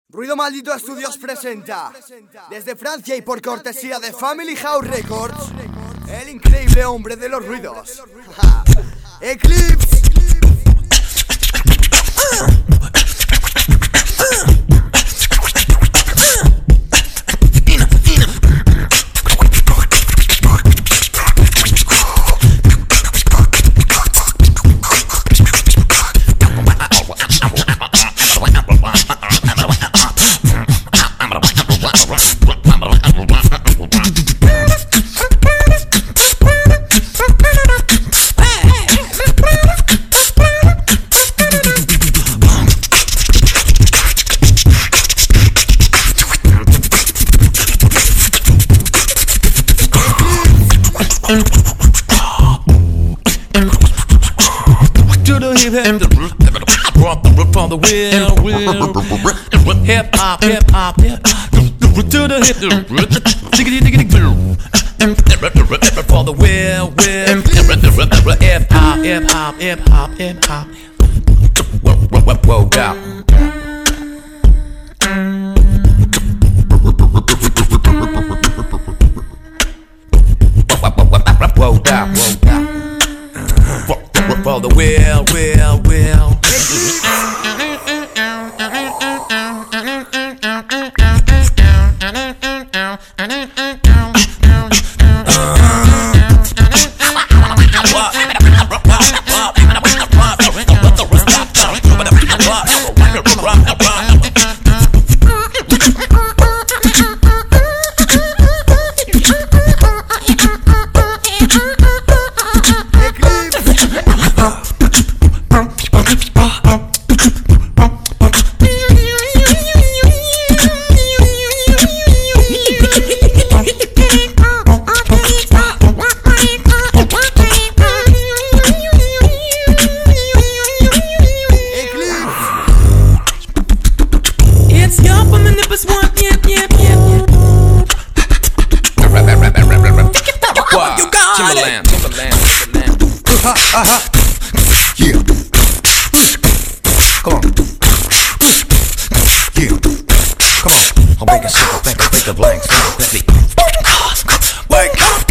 Ruido Maldito Estudios presenta, desde Francia y por cortesía de Family House Records, el increíble hombre de los ruidos, Eclipse. To the hip hop, the rip on the wheel, hip hop, hip hop, to the hip, diggity diggity boom, for the wheel, hip hop, hip hop, hip hop, hip hop, whoa, down. Whoa down, for the wheel. Yeah. Come on. Yeah. Come on. I'll make a simple think of blanks. Wake up.